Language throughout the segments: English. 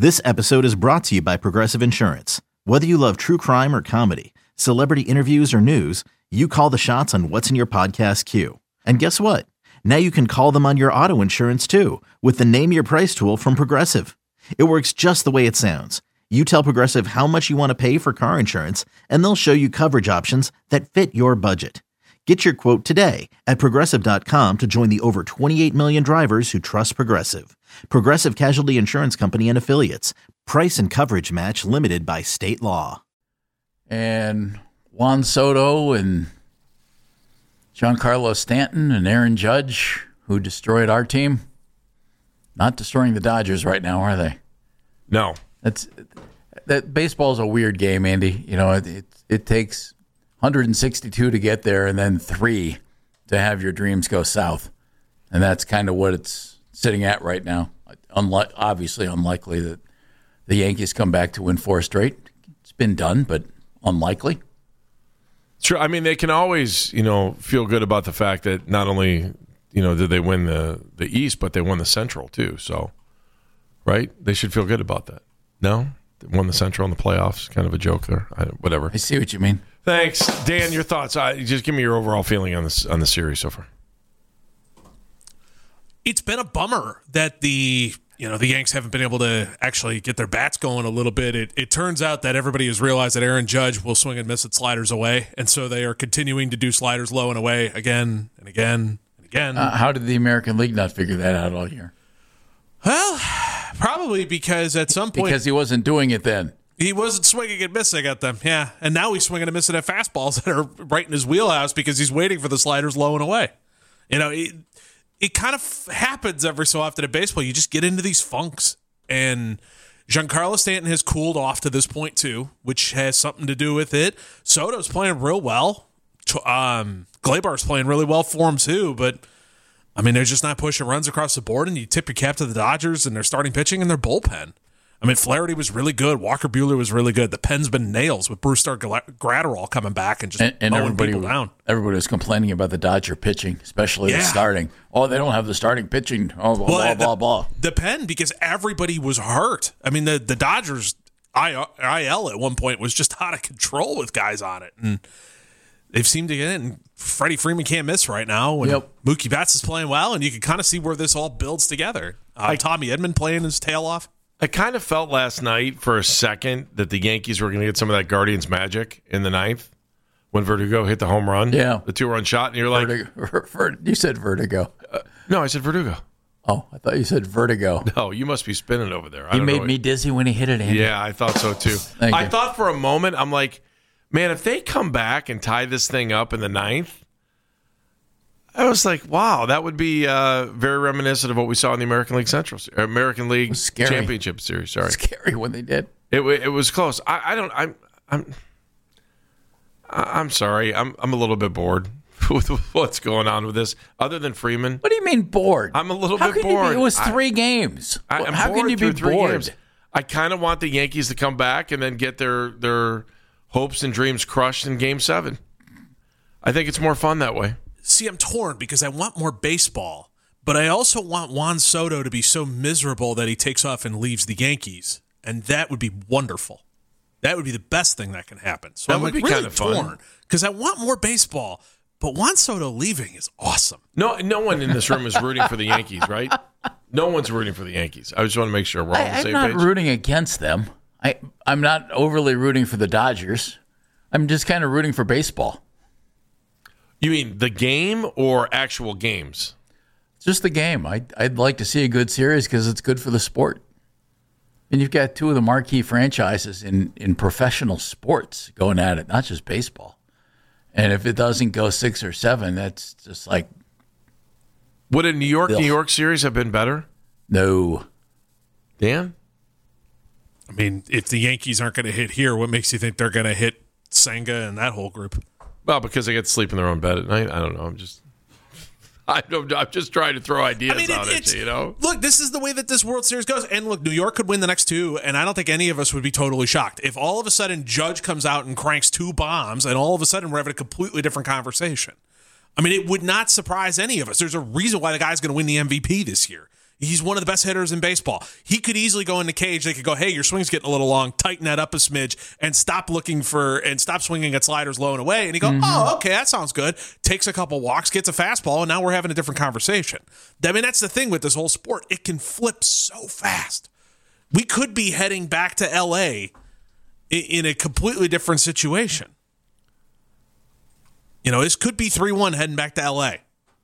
This episode is brought to you by Progressive Insurance. Whether you love true crime or comedy, celebrity interviews or news, you call the shots on what's in your podcast queue. And guess what? Now you can call them on your auto insurance too with the Name Your Price tool from Progressive. It works just the way it sounds. You tell Progressive how much you want to pay for car insurance, and they'll show you coverage options that fit your budget. Get your quote today at Progressive.com to join the over 28 million drivers who trust Progressive. Progressive Casualty Insurance Company and Affiliates. Price and coverage match limited by state law. And Juan Soto and Giancarlo Stanton and Aaron Judge, who destroyed our team. Not destroying the Dodgers right now, are they? No. That baseball is a weird game, Andy. You know, it takes 162 to get there and then 3 to have your dreams go south. And that's kind of what it's sitting at right now. Obviously unlikely that the Yankees come back to win 4 straight. It's been done, but unlikely. Sure. I mean, they can always, feel good about the fact that not only, did they win the East, but they won the Central too. So, right? They should feel good about that. No? They won the Central in the playoffs. Kind of a joke there. Whatever. I see what you mean. Thanks. Dan, your thoughts. Just give me your overall feeling on the series so far. It's been a bummer that the Yanks haven't been able to actually get their bats going a little bit. It turns out that everybody has realized that Aaron Judge will swing and miss at sliders away, and so they are continuing to do sliders low and away again and again and again. How did the American League not figure that out all year? Well, probably because at some point... Because he wasn't doing it then. He wasn't swinging and missing at them, yeah. And now he's swinging and missing at fastballs that are right in his wheelhouse because he's waiting for the sliders low and away. It kind of happens every so often in baseball. You just get into these funks. And Giancarlo Stanton has cooled off to this point, too, which has something to do with it. Soto's playing real well. Gleyber's playing really well for him, too. But, I mean, they're just not pushing runs across the board. And you tip your cap to the Dodgers and their starting pitching and their bullpen. I mean, Flaherty was really good. Walker Buehler was really good. The pen's been nails with Brusdar Graterol coming back and just mowing people down. Everybody was complaining about the Dodger pitching, especially the starting. Oh, they don't have the starting pitching. Oh, blah, blah. The pen, because everybody was hurt. I mean, the Dodgers IL at one point was just out of control with guys on it. And they've seemed to get it. And Freddie Freeman can't miss right now. And Mookie Betts is playing well, and you can kind of see where this all builds together. Tommy Edman playing his tail off. I kind of felt last night for a second that the Yankees were going to get some of that Guardians magic in the 9th when Verdugo hit the home run. Yeah. The 2-run shot. And you're like... You said Verdugo. No, I said Verdugo. Oh, I thought you said Vertigo. No, you must be spinning over there. He made me dizzy when he hit it, Andy. Yeah, I thought so too. I thought for a moment, I'm like, man, if they come back and tie this thing up in the 9th, I was like, wow, that would be very reminiscent of what we saw in the American League American League Championship Series. Sorry, scary when they did. It was close. I'm sorry. I'm a little bit bored with what's going on with this. Other than Freeman, what do you mean bored? I'm a little bit bored. It was 3 games. How can you be bored? Games. I kind of want the Yankees to come back and then get their hopes and dreams crushed in Game 7. I think it's more fun that way. See, I'm torn because I want more baseball, but I also want Juan Soto to be so miserable that he takes off and leaves the Yankees, and that would be wonderful. That would be the best thing that can happen. So I'm would be really kind of torn because I want more baseball, but Juan Soto leaving is awesome. No one in this room is rooting for the Yankees, right? No one's rooting for the Yankees. I just want to make sure we're all on the same page. I'm not rooting against them. I'm not overly rooting for the Dodgers. I'm just kind of rooting for baseball. You mean the game or actual games? Just the game. I'd like to see a good series because it's good for the sport. And you've got 2 of the marquee franchises in professional sports going at it, not just baseball. And if it doesn't go 6 or 7, that's just like... Would a New York series have been better? No. Dan? I mean, if the Yankees aren't going to hit here, what makes you think they're going to hit Senga and that whole group? Well, because they get to sleep in their own bed at night. I don't know. I'm just trying to throw ideas out at you, Look, this is the way that this World Series goes. And look, New York could win the next 2, and I don't think any of us would be totally shocked. If all of a sudden Judge comes out and cranks 2 bombs, and all of a sudden we're having a completely different conversation. I mean, it would not surprise any of us. There's a reason why the guy's going to win the MVP this year. He's one of the best hitters in baseball. He could easily go in the cage. They could go, hey, your swing's getting a little long. Tighten that up a smidge and stop swinging at sliders low and away. And he go, oh, okay, that sounds good. Takes a couple walks, gets a fastball, and now we're having a different conversation. I mean, that's the thing with this whole sport. It can flip so fast. We could be heading back to L.A. in a completely different situation. This could be 3-1 heading back to L.A.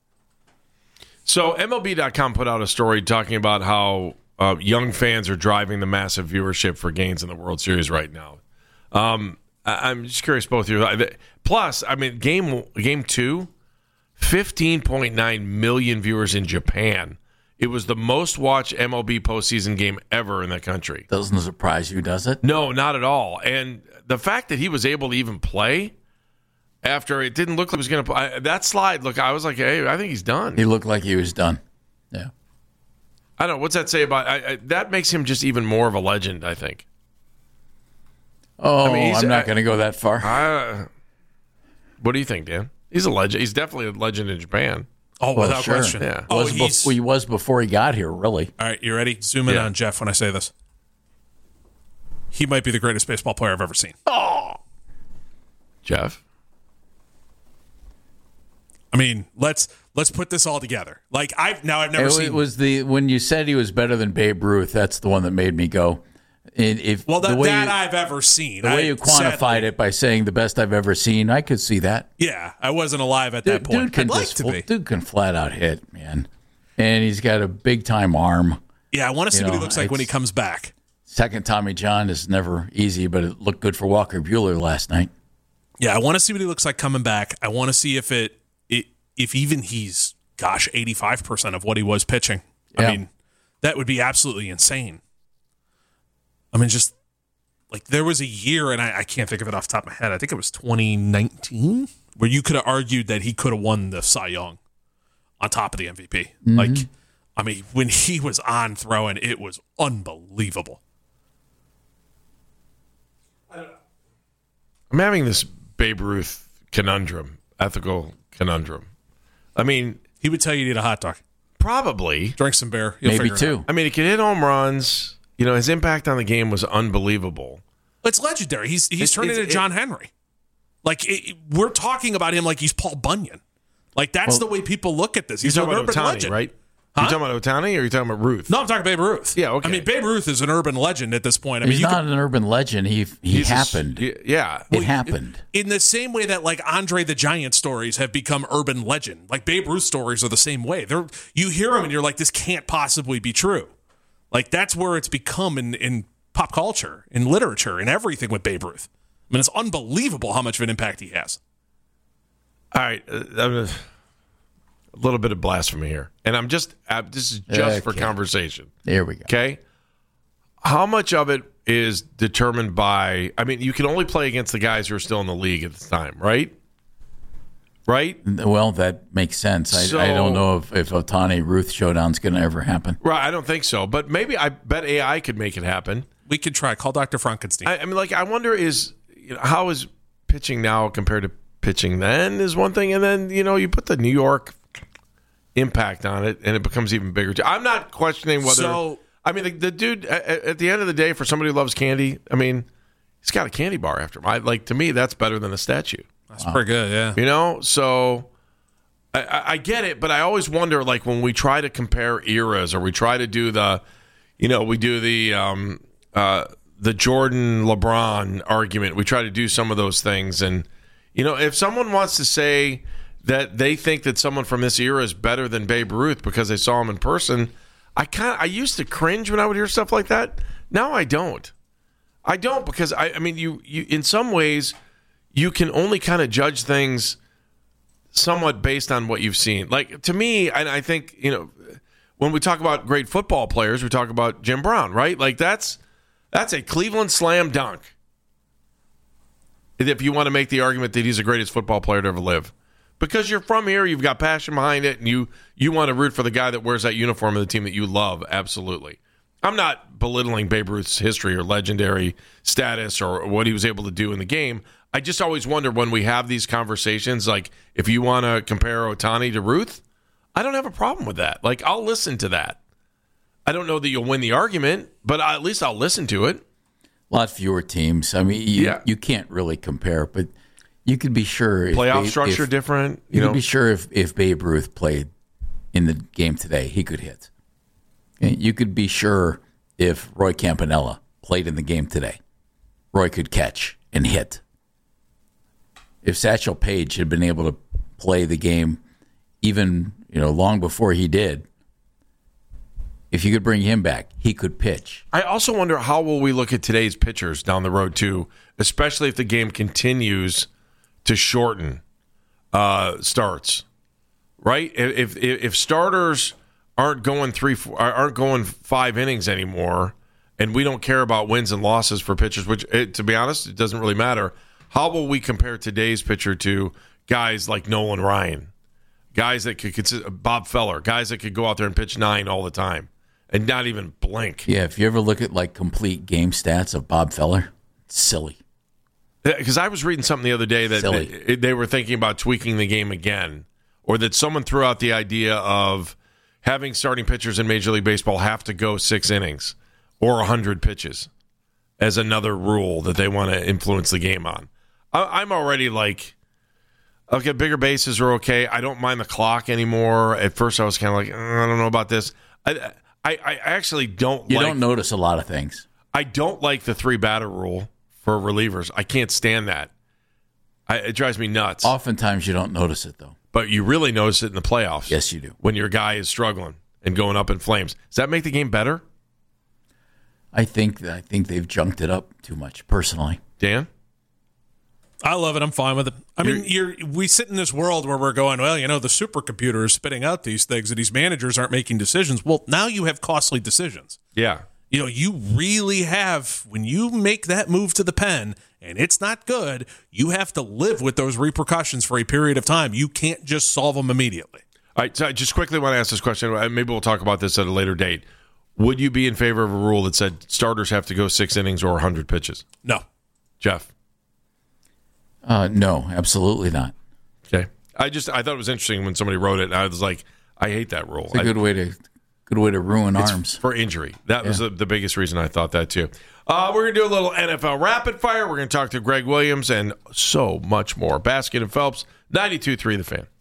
So MLB.com put out a story talking about how young fans are driving the massive viewership for games in the World Series right now. I'm just curious, both of you. Plus, I mean, game 2, 15.9 million viewers in Japan. It was the most watched MLB postseason game ever in the country. Doesn't surprise you, does it? No, not at all. And the fact that he was able to even play after it didn't look like he was going to play. That slide, look, I was like, hey, I think he's done. He looked like he was done. Yeah. I don't know. What's that say about that makes him just even more of a legend, I think. Oh, I'm not going to go that far. What do you think, Dan? He's a legend. He's definitely a legend in Japan. Oh, without question. Yeah. He was before he got here, really. All right, you ready? Zoom in on Jeff when I say this. He might be the greatest baseball player I've ever seen. Oh, Jeff. I mean, let's put this all together. Like I've never seen. It was when you said he was better than Babe Ruth. That's the one that made me go. That I've ever seen. The way you quantified it by saying the best I've ever seen, I could see that. Yeah, I wasn't alive at that point. Dude can flat out hit, man, and he's got a big time arm. Yeah, I want to see what he looks like when he comes back. Second Tommy John is never easy, but it looked good for Walker Buehler last night. Yeah, I want to see what he looks like coming back. I want to see if even he's 85% of what he was pitching. Yeah. I mean, that would be absolutely insane. I mean, just like there was a year, and I can't think of it off the top of my head. I think it was 2019, where you could have argued that he could have won the Cy Young on top of the MVP. Mm-hmm. Like, I mean, when he was on throwing, it was unbelievable. I'm having this Babe Ruth conundrum, ethical conundrum. I mean, he would tell you to eat a hot dog. Probably. Drink some beer. Maybe two. I mean, he could hit home runs. His impact on the game was unbelievable. It's legendary. He's turned into John Henry. Like, we're talking about him like he's Paul Bunyan. Like, that's the way people look at this. He's an urban legend. Right? Huh? You talking about Ohtani or are you talking about Ruth? No, I'm talking Babe Ruth. Yeah, okay. I mean, Babe Ruth is an urban legend at this point. He's not an urban legend. He happened. Yeah. It happened. In the same way that, like, Andre the Giant stories have become urban legend. Like, Babe Ruth stories are the same way. You hear them and you're like, this can't possibly be true. Like, that's where it's become in pop culture, in literature, in everything with Babe Ruth. I mean, it's unbelievable how much of an impact he has. All right. A little bit of blasphemy here. And this is just for conversation. There we go. Okay? How much of it is determined by, I mean, you can only play against the guys who are still in the league at the time, right? Right? Well, that makes sense. I don't know if Ohtani Ruth showdown's going to ever happen. Right, I don't think so. But maybe I bet AI could make it happen. We could try. Call Dr. Frankenstein. I mean, like, I wonder how is pitching now compared to pitching then is one thing, and then you put the New York impact on it, and it becomes even bigger. I'm not questioning whether. So, I mean, the dude at the end of the day, for somebody who loves candy, I mean, he's got a candy bar after him. To me, that's better than a statue. That's pretty good, yeah. So I get it, but I always wonder, like, when we try to compare eras or we try to do the Jordan LeBron argument, we try to do some of those things, and if someone wants to say that they think that someone from this era is better than Babe Ruth because they saw him in person, I used to cringe when I would hear stuff like that. Now I don't. Because I mean you in some ways you can only kind of judge things somewhat based on what you've seen. Like, to me, and I think, when we talk about great football players, we talk about Jim Brown, right? Like, that's a Cleveland slam dunk. If you want to make the argument that he's the greatest football player to ever live. Because you're from here, you've got passion behind it, and you want to root for the guy that wears that uniform of the team that you love, absolutely. I'm not belittling Babe Ruth's history or legendary status or what he was able to do in the game. I just always wonder when we have these conversations, like, if you want to compare Ohtani to Ruth, I don't have a problem with that. Like, I'll listen to that. I don't know that you'll win the argument, but at least I'll listen to it. A lot fewer teams. I mean, you can't really compare, but you could be sure. Playoff structure different. You could be sure if Babe Ruth played in the game today, he could hit. You could be sure if Roy Campanella played in the game today, Roy could catch and hit. If Satchel Paige had been able to play the game even long before he did, if you could bring him back, he could pitch. I also wonder how will we look at today's pitchers down the road too, especially if the game continues to shorten starts. Right? If starters aren't going 5 innings anymore, and we don't care about wins and losses for pitchers, which to be honest, it doesn't really matter. How will we compare today's pitcher to guys like Nolan Ryan, guys that could Bob Feller, guys that could go out there and pitch 9 all the time and not even blink? Yeah, if you ever look at complete game stats of Bob Feller, it's silly. Because I was reading something the other day that they were thinking about tweaking the game again, or that someone threw out the idea of having starting pitchers in Major League Baseball have to go 6 innings or 100 pitches as another rule that they want to influence the game on. I'm already okay, bigger bases are okay. I don't mind the clock anymore. At first I was kind of I don't know about this. I actually don't You don't notice a lot of things. I don't like the 3-batter rule for relievers. I can't stand that. It drives me nuts. Oftentimes you don't notice it, though. But you really notice it in the playoffs. Yes, you do. When your guy is struggling and going up in flames. Does that make the game better? I think they've junked it up too much, personally. Dan? I love it. I'm fine with it. I mean, we sit in this world where we're going, well, the supercomputer is spitting out these things and these managers aren't making decisions. Well, now you have costly decisions. Yeah. You really have, when you make that move to the pen and it's not good, you have to live with those repercussions for a period of time. You can't just solve them immediately. All right, so I just quickly want to ask this question. Maybe we'll talk about this at a later date. Would you be in favor of a rule that said starters have to go 6 innings or 100 pitches? No. Jeff? No, absolutely not. Okay. I thought it was interesting when somebody wrote it, and I was like, I hate that rule. It's a good way to ruin arms. For injury. That was the biggest reason I thought that too. We're going to do a little NFL rapid fire. We're going to talk to Greg Williams and so much more. Baskin and Phelps, 92.3 The Fan.